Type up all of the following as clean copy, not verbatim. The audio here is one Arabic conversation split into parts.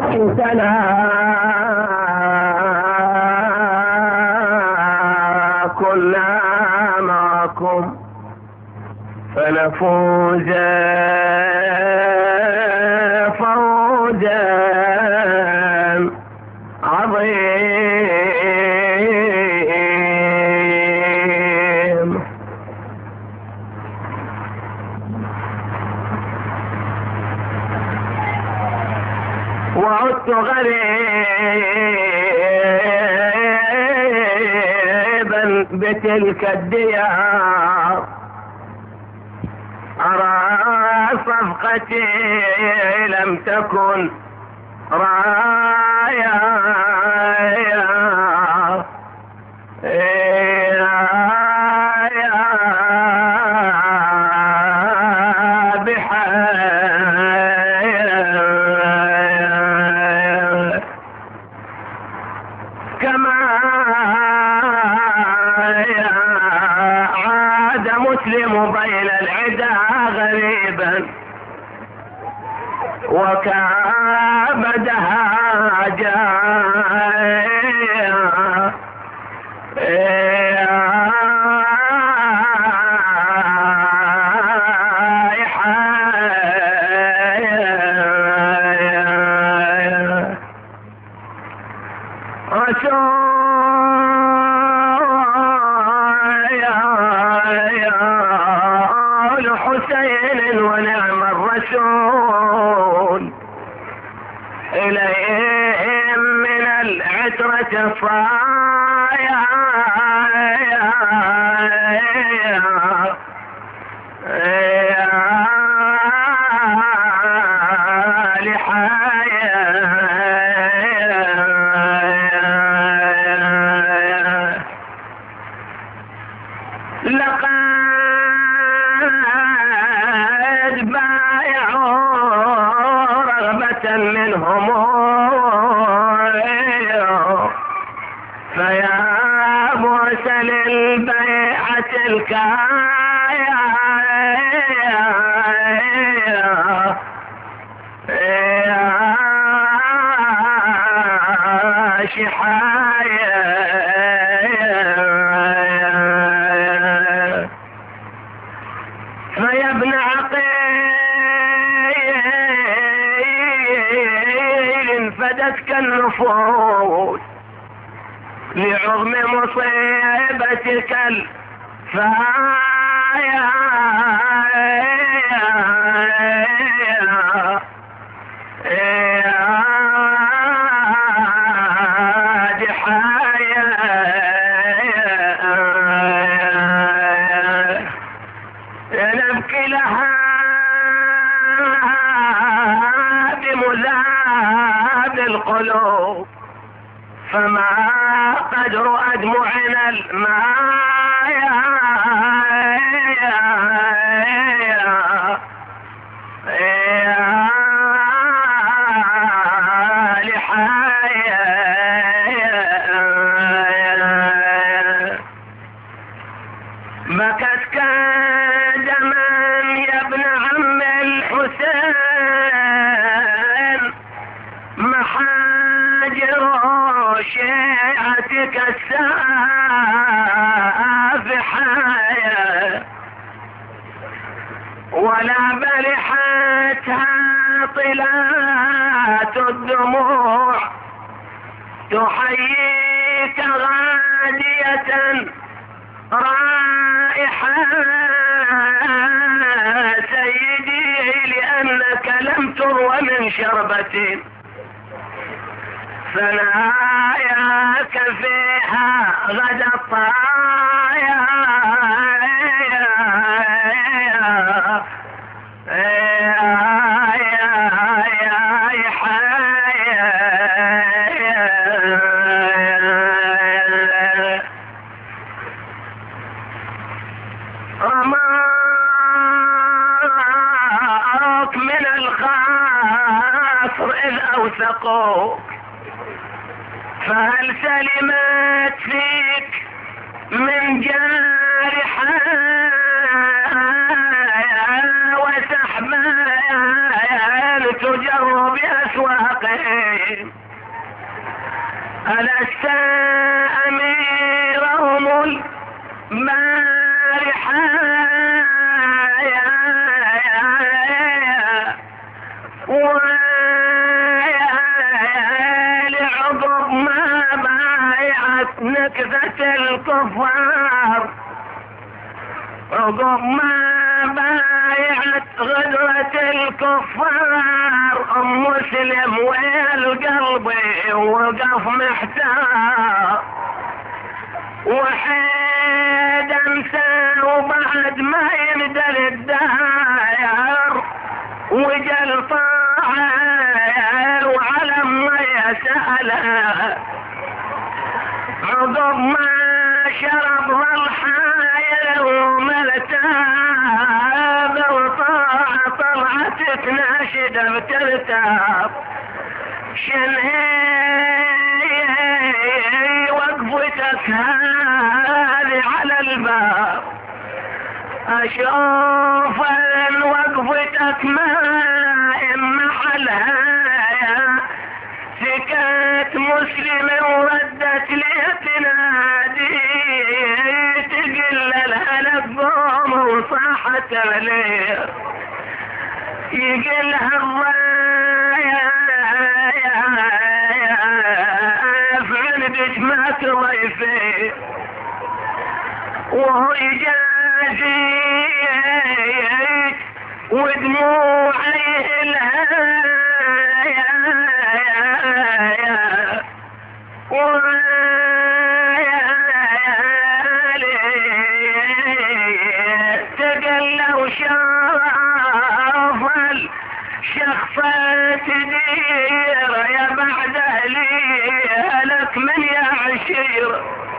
سنة كنا معكم فنفوز فوزا عظيم. وعدت غريبا بتلك الديار أرى صفقتي لم تكن رايا كما عاد مسلم بين العدا غريبا وكابدها جايا رسول حسين ونعم الرسول إليهم من العترة صايا لقد بايعوا رغبة منهم فيا موسى للبيعة الكايا شحايا فيا ابن عقيل فدتك النفوس لعظم مصيبتك الفايا نبكي لها بمذاب القلوب فما قدر أدمعنا الماء بكت كدما يا ابن عم الحسين محاجر شيعتك السافحة ولا بلحتها طلات الدموع تحييك غادية رائحة سيدي لأنك لم تروى من شربة ثناياك فيها غدا الطايا رماك من الخاصر إذ أوثقوك فهل سلمت فيك من جارحة وسحبان تجر بأسواقهم. ألست أميرهم البارحة ولعقب ما بايعت نكثة الكفار، عقب ما بايعت غدرة الكفار، أم مسلم والقلب وقف محتار، وحيد انسى وبعد ما يندل الداير، وجل طاعر وعلى ما يسأله، عقب ما شرب ظل وملتاب وطاع طلعت تناشد بترتاب، شنهي وقفتك هذه على الباب، اشوف ان وقفتك ما محلها، سكت مسلم وردت لي تنادي، تقل لها قوم وصاحت عليه، يقلها الراية فعندك ما تضيفي، وهو يجازيك ودموعي الهاية تقل وشاف الشخصة تدير يا بعد أهلي لك من يا عشير.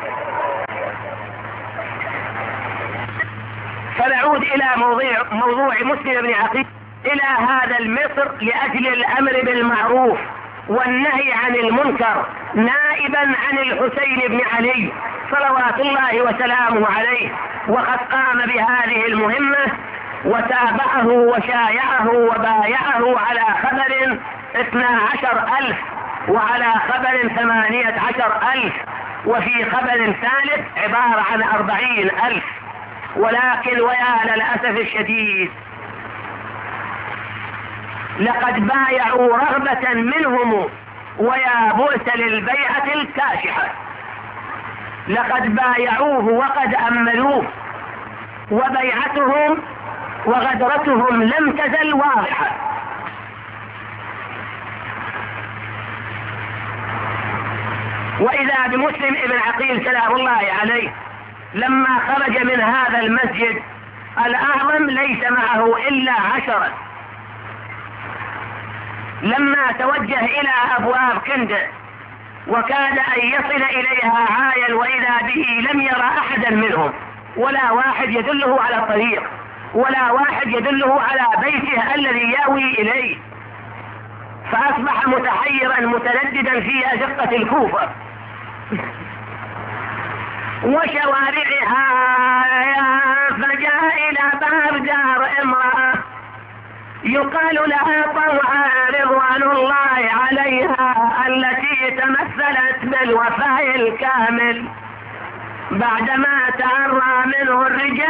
فنعود إلى موضوع مسلم بن عقيل إلى هذا المصر لأجل الأمر بالمعروف والنهي عن المنكر، نائبا عن الحسين بن علي صلوات الله وسلامه عليه، وقد قام بهذه المهمة وتابعه وشايعه وبايعه على خبر 12,000 وعلى خبر 18,000 وفي خبر ثالث عبارة عن 40,000. ولكن ويا للأسف الشديد لقد بايعوا رغبة منهم، ويا بؤس للبيعة الكاشحة، لقد بايعوه وقد أملوه، وبيعتهم وغدرتهم لم تزل واضحة. وإذا بمسلم ابن عقيل سلام الله عليه لما خرج من هذا المسجد الأعظم ليس معه إلا 10، لما توجه إلى أبواب كندة وكاد أن يصل إليها عايا وإذا به لم يرى أحدا منهم، ولا واحد يدله على الطريق، ولا واحد يدله على بيته الذي يأوي إليه، فأصبح متحيرا مترددا في أزقة الكوفة وشوارعها، فجاء إلى باب دار امرأة يقال لها طوعا رضوان الله عليها، التي تمثلت بالوفاء الكامل بعدما تعرى منه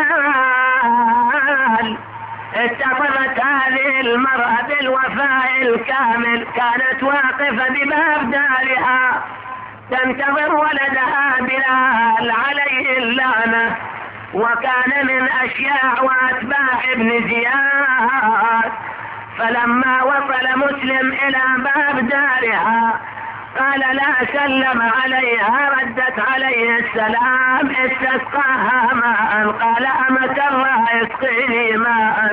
الرجال. اتصفت هذه المرأة بالوفاء الكامل، كانت واقفة بباب دارها تنتظر ولدها بلال عليه اللعنة، وكان من أشياع وأتباع ابن زياد. فلما وصل مسلم إلى باب دارها قال لا سلم عليها، ردت عليه السلام، استسقاها ماء، قال أمة الله اسقيني ماء.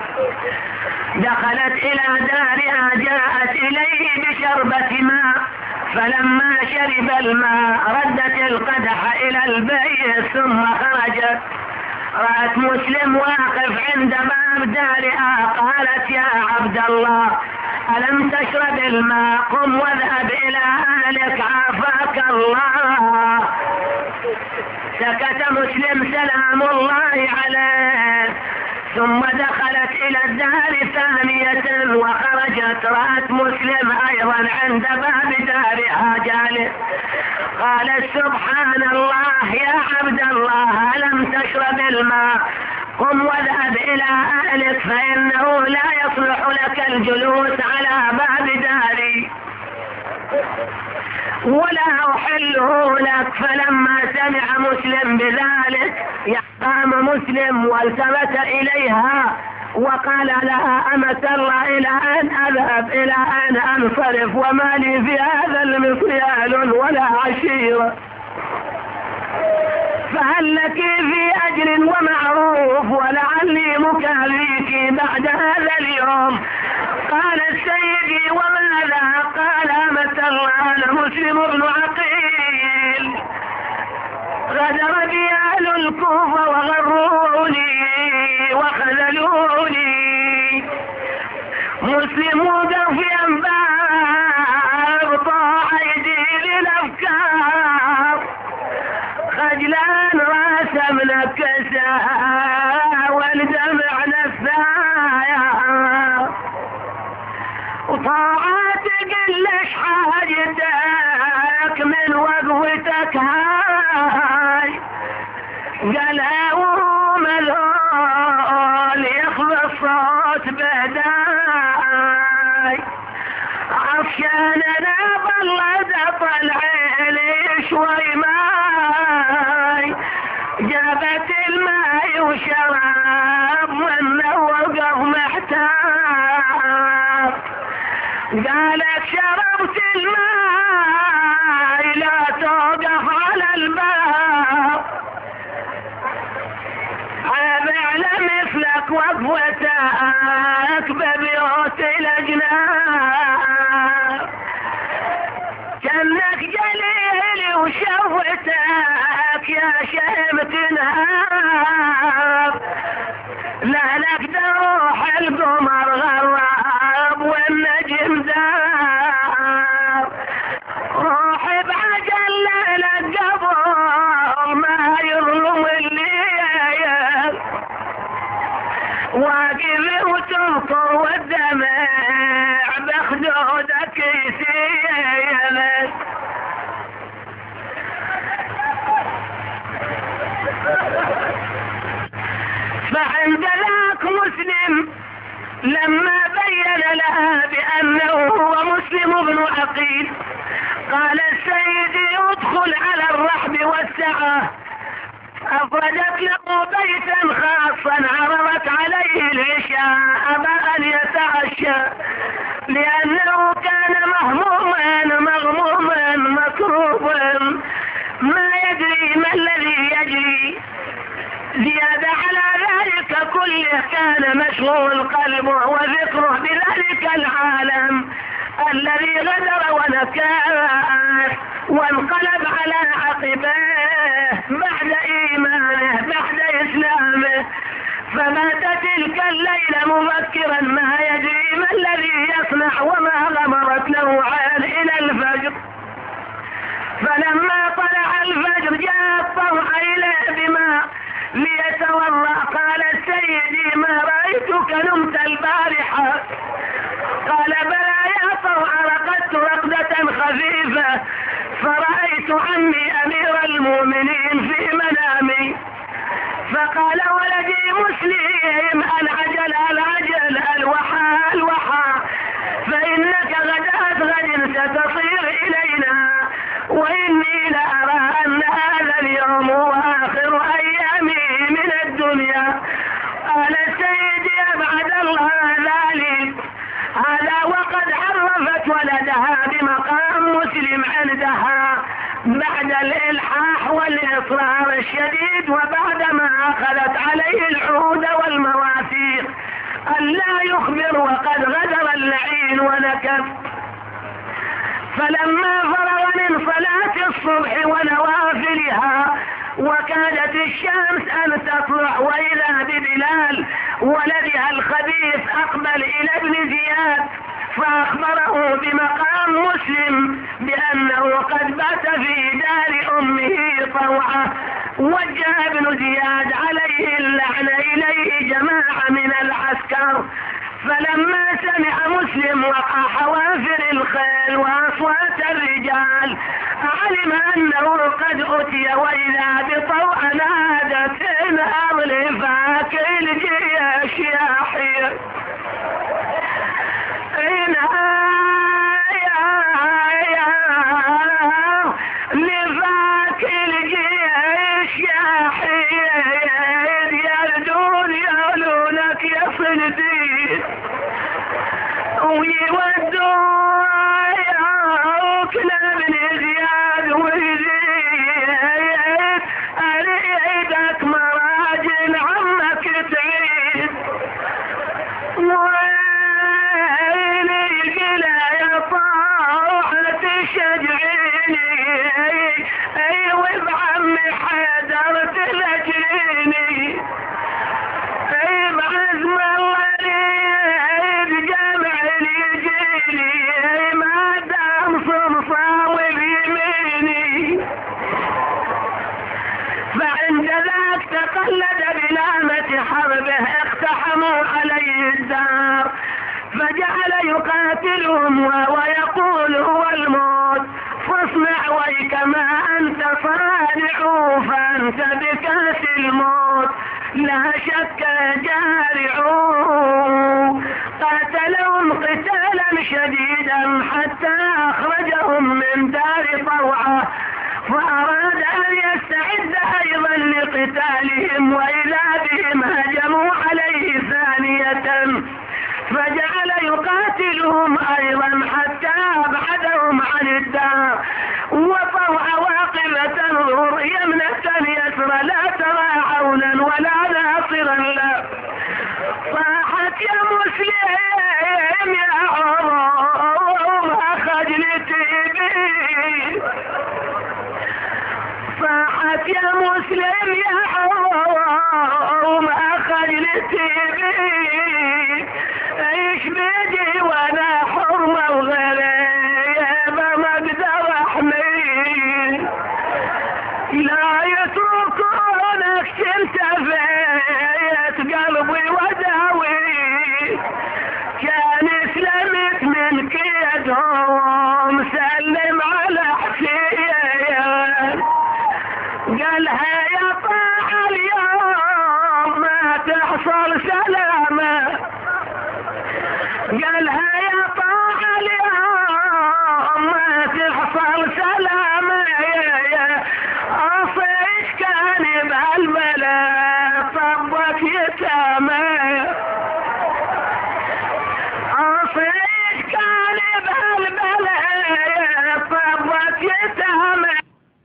دخلت إلى دارها جاءت إليه بشربة ماء، فلما شرب الماء ردت القدح إلى البيت ثم خرجت، رأت مسلم واقف عند باب دارها، قالت يا عبد الله ألم تشرب الماء؟ قم واذهب إلى أهلك عافاك الله. سكت مسلم سلام الله عليه، ثم دخلت إلى الدار ثانية وخرجت، رأت مسلم أيضا عند باب دارها جالس. قالت سبحان الله يا عبد الله، ألم تشرب الماء؟ قم واذهب إلى أهلك فإنه لا يصلح لك الجلوس على باب داري ولا أحله لك. فلما سمع مسلم بذلك قام مسلم والتفت إليها وقال لها أمة الله إلى أن أذهب، إلى أن أنصرف، وما لي في هذا المصيال ولا عشيرة، فهل لك في أجر ومعروف ولعلي مكافيك بعد هذا اليوم؟ قال سيدي وماذا؟ قال أمة الله أنا مسلم بن عقيل، غدر بي أهل الكوفة وغروني وخذلوني، مسلم وقف في أنباب طاع أيدي للأفكار، خجلان راس منكسا والدمع نفايا، وطاعتك ليش حاجتك من وقوتك هاي؟ قالها ومذول يخفى الصوت بداي، عشان انا ظلت اطلع لي شوي ماي، جابت الماي وشرب من وقف محتار، قالت شربت الماي لا توقف على الباب، على مثلك وقفتك ببيوت الأجناب، كأنك جليلي وشوتك يا شيم تنهاب، لا لك روح القمر غراب والنجم داب، روحي بعجل لك قبل ما يظلم الليل، واقف وتنطر والدمع بخدودك يسيل، فعند ذاك مسلم لما بين لها بأنه هو مسلم بن عقيل قال سيدي ادخل على الرحب والسعة، أفردت له بيتا خاصا عرضت عليه العشاء، أبى أن يتعشى لأنه كان مهموما مغموما مكروبا ما يدري ما الذي يجري. زيادة على ذلك كله كان مشغول قلبه وذكره بذلك العالم الذي غدر ونكاه وانقلب على عقبيه بعد إيمانه بعد إسلامه، فمات تلك الليلة مفكرا ما يدري ما الذي يصنع وما غمرت له عين إلى الفجر. فلما طلع الفجر جاء الطوع إليه بماء ليتوضأ، قال سيدي ما رأيتك نمت البارحة؟ قال بلى يا طوع رقدت رقدة خفيفة فرأيت عمي أمير المؤمنين في منامي، فقال ولدي مسلم العجل العجل الوحى الوحى، فإنك غداة غد ستصير إلينا، وإني لأرى أن هذا اليوم هو آخر أيامي من الدنيا. قال سيدي أبعد الله ذلك، هذا وقد عرفت ولدها بمقام مسلم عندها بعد الإلحاح والإصرار الشديد، وبعدما أخذت عليه العهود والمواثيق أن لا يخبر وقد غدر اللعين ونكف. فلما فرغ من صلاة الصبح ونوافلها وكادت الشمس أن تطلع وإذا ببلال ولدها الخبيث أقبل إلى ابن زياد فأخبره بمقام مسلم بأنه قد بات في دار أمه طوعة. وجه ابن زياد عليه اللعن إليه جماعة من العسكر. فلما سمع مسلم وقع حوافر الخيل وأصوات الرجال علم أنه قد أتي، وإذا بطوع نادت انهار لفاك الجيش يا حي، لفاك الجيش يا حي، يردون يقولونك يا صنديق ويودوا كلام زياد ويزيد، اريدك مراجل عمك تعيد، ويلي القلا يا طاعة تشجعيني، ايوه بعمي حيدر تلجيني، اي بعزم الله جمع يجيني، ما دام صرصاوي بيميني. فعند ذاك تقلد بلامة حربه اقتحموا عليه الدار، فجعل يقاتلهم ويقول هو الموت، فاصنع ويكما أنت صانع، فأنت بكاس الموت لا شك جارع. قاتلهم قتالا شديدا حتى أخرجهم من دار طوعة، فأراد أن يستعد أيضا لقتالهم، وإذا بهم هجموا عليه ثانية، فجعل يقاتلهم أيضا حتى أبعدهم عن الدار، وطوع واقفة تنظر يمنة يسرى لا ترى عونا ولا ناصرا له. صاحت يا مسلم يا عروم خجلتي بي، صاحت يا مسلم يا عروم خجلتي بي، ايش بدي وانا حرمة وغريبة ما اقدر احمي، لا يتركونك تلتفت قلبي وداوي، كان اسلمت من كيدهم سلم على حسين، قالها يا طاعة اليوم ما تحصل سلامة، قالها يا طاعة اليوم ما تحصل سلامة، أصيش كان بهالبلد طبك يتامى، أصيش كان بهالبلد طبك يتامى،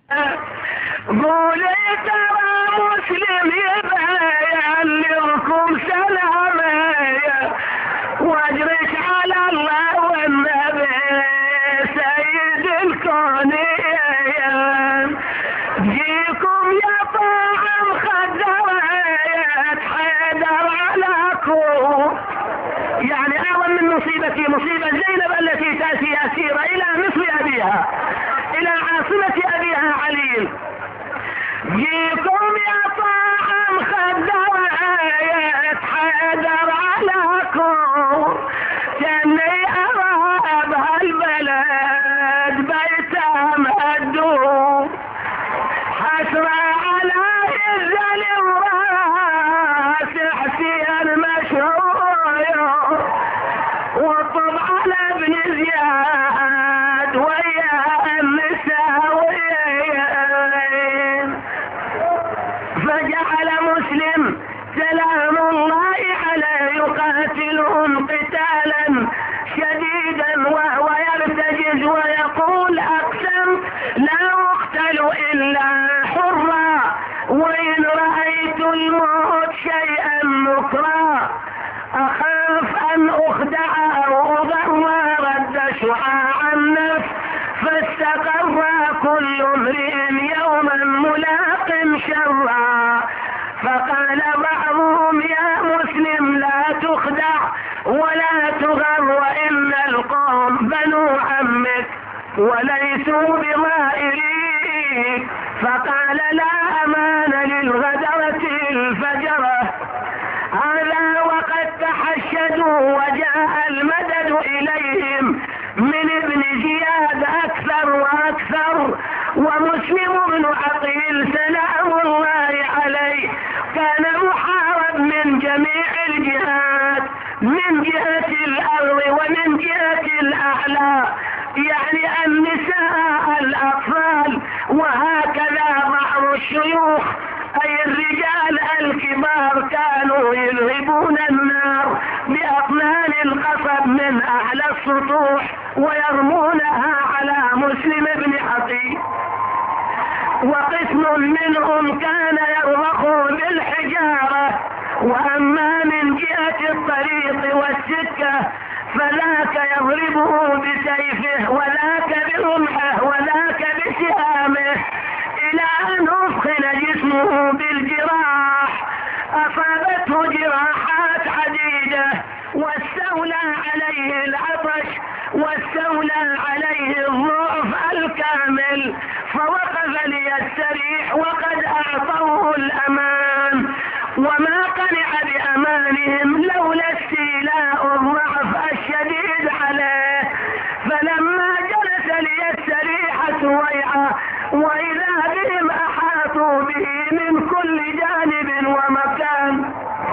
قولي ترى مسلم يبين لكم سلامة، واجرش على الله والنبي سيد الكونين، جيكم يا طاعة مخدرات حيدر علىكم. يعني أعظم من مصيبتي مصيبة زينب التي تأتي أسيرة إلى مصر أبيها، إلى عاصمة أبيها علي، جيكم يا طاعة مخدرات حيدر علىكم، كاني أرى بهالبلد بيتها مهدوم، حسرة على الزل وراس حسين مشهور، وطب على ابن زياد ويا النساوين. فجعل مسلم سلام الله عليه يقاتلهم قتالا شديدا وهو يرتجز ويقول أقسم لا أقتل إلا حرا، وإن رأيت الموت شيئا نكرا، أخاف أن أخدع أو أضر، رد شعاع النفس فاستقر كل امرئ يوما ملاق شرا. فقال بعضهم يا مسلم لا تخدع ولا تغر، وإن القوم بنو عمك وليسوا بظاهرين، أبيك، فقال لا أمان للغدرة الفجرة. هذا وقد تحشدوا وجاء المدد إليهم من ابن زياد أكثر وأكثر. ومسلم بن عقيل سلام الله عليه كان محارب من جميع الجهات، من جهة الأرض ومن جهة الأعلى، يعني النساء الأطفال، وهكذا بعض الشيوخ أي الرجال الكبار كانوا يذهبون النار بأطنان القصب من أعلى السطوح ويرمونها على مسلم بن عقيل. وقسم منهم كان يرضخ بالحجارة. وأما من جهة الطريق والسكة فذاك يضربه بسيفه وذاك برمحه وذاك بسهامه إلى أن أثخن جسمه بالجراح، أصابته جراحات عديدة، واستولى عليه العطش واستولى عليه الضعف الكامل، فوقف ليستريح وقد أعطوه الأمان، وما قنع بأمانهم لولا استيلاء الضعف الشديد عليه. فلما جلس ليستريح سويعة وإذا بهم أحاطوا به من كل جانب ومكان،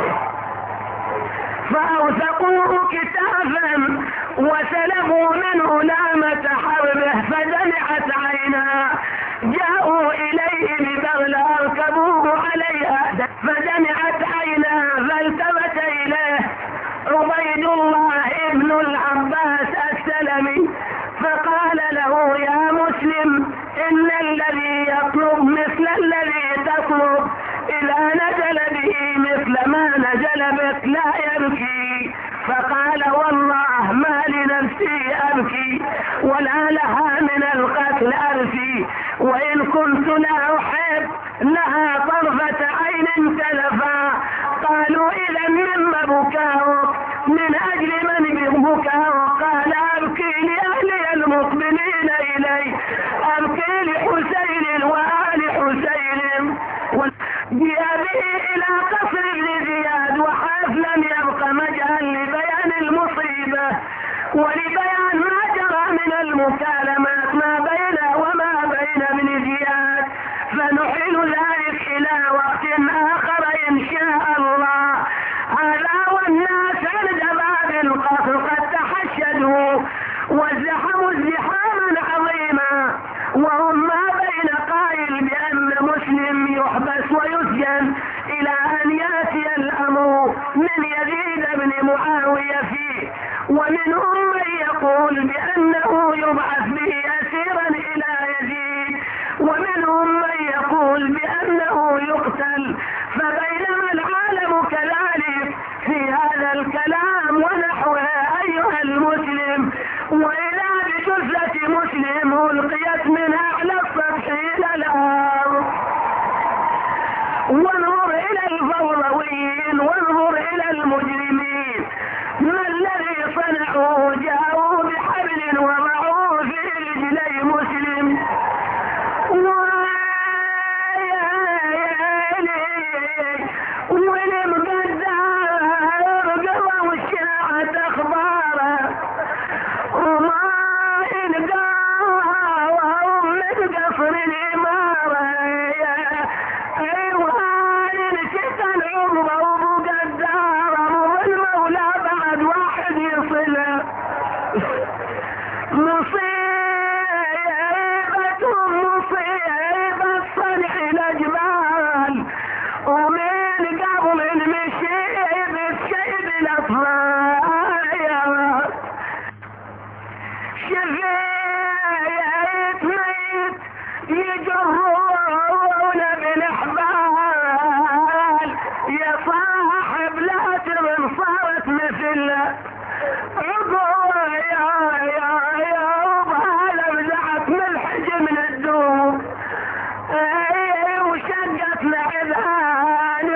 فأوثقوه كتافا وسلبوا منه لامة حربه فدمعت عيناه. جاءوا إليه ببغلة أركبوه عليها فدمعت عيناه، فالتفت إليه عبيد الله ابن العباس السلمي فقال له يا مسلم إن الذي يطلب مثل الذي تطلب إذا نزل به مثل ما نزل بك لا يبكي. فقال والله ما لنفسي أبكي ولا لها من القتل أرثي، وإن كنت لا أحب لها طرفة عين تلفا. قالوا إذا مما بكاؤك؟ من أجل من بكاؤك؟ قال أبكي لأهلي المقبلين إلي، أبكي لحسين وآل حسين. بأبيه إلى قصر ابن زياد وحاف لم يبق مجال لبيان المصيبة ولبيان ما جرى من المكالمات ما بينه وما بين ابن زياد، فنحيل ذلك إلى وقت آخر إن شاء الله. هذا والناس عند باب القصر قد تحشدوا وازدحموا ازدحاما عظيما، وهم ما بين قائل بأن مسلم يحبس ويسجن إلى أن يأتي الأمر من يزيد بن معاوية فيه، ومنهم من يقول بأنه يبعث به أسيرا إلى يزيد، ومنهم من يقول بأنه يقتل. فبينما العالم كذلك في هذا الكلام ونحوه أيها المسلم، وإذا بجثة مسلم ألقيت من أعلى السطح إلى الأرض. وانظر إلى الفوضويين وانظر إلى المجرمين، ما الذي صنعوا؟ جاءوا بحبل وضعوه في رجلي مسلم ولمقدار الشاعة أخباره وما يلقاها وهم من قصر الإمارة. أيوان نسيت العمرة ومقدارة والمولى بعد واحد يصله. مصيبة صنع الأجبال ومن قبل المشيب الشيب الأطفال. شفيت ميت يجرون بالأحبال، يا صاحب لا ترم صارت مثل عقوة يا وبهذا بزعت ملحج من الدوب وشقت معذان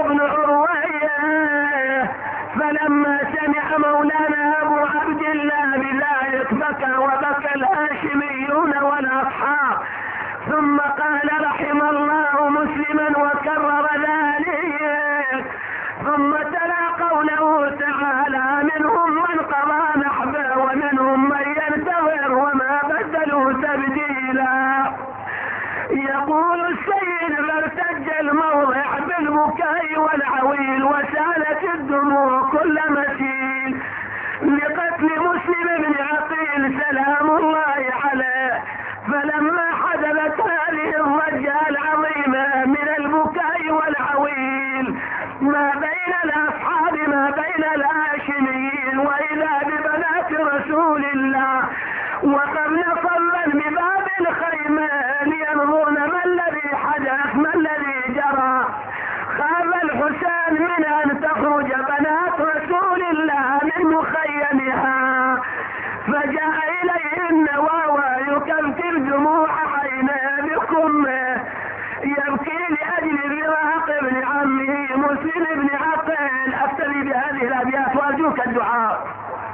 بن عروية. فلما سمع مولانا أبو عبد الله بذلك بكى وبكى الهاشميون والأصحاب، ثم قال رحم الله مسلما وكرر ذلك، ثم تلا قوله تعالى منهم من قضى نحبه ومنهم من ينتظر وما بدلوا تبديلا. يقول السيد فارتج الموضع بالبكاء والعويل وسالت الدموع كل مسيل لقتل مسلم بن عقيل سلام الله عليه. فلما حدثت هذه الضجة العظيمة من البكاء والعويل ما بين الأصحاب ما بين الهاشميين وإذا ببنات رسول الله وقبل صلا بباب الخيمة لينظرن ما الذي حدث ما الذي جرى، خاف الحسين من أن تخرج بنات رسول الله من مخيمها، فجاء إليهن وهو يكفر دموع عينه بكمه يبكي لأجل فراق ابن عمه مسلم بن عقيل. أبتلي بهذه الأبيات وأرجوك الدعاء.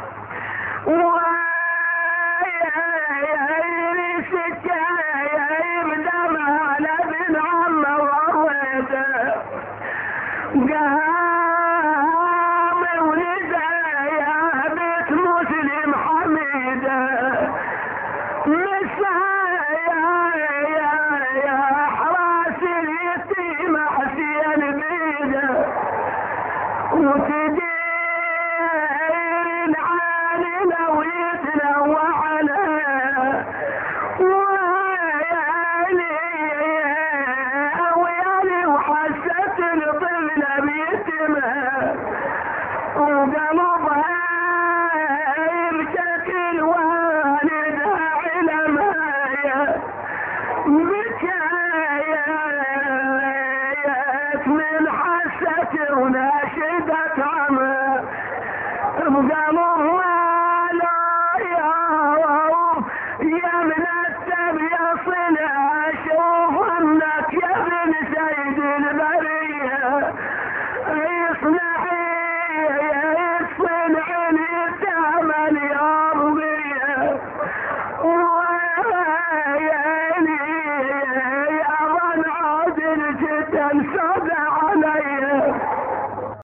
قام ولده يا بيت مسلم حميده يا حراس اليتيم حسين بيده وتدين علينا ويتنوى عليه ويالي وحست الطفل بيتمه وقلبها بشكل والدها علمايا بكايات من حست وناشدت عمى بقلبها لا يا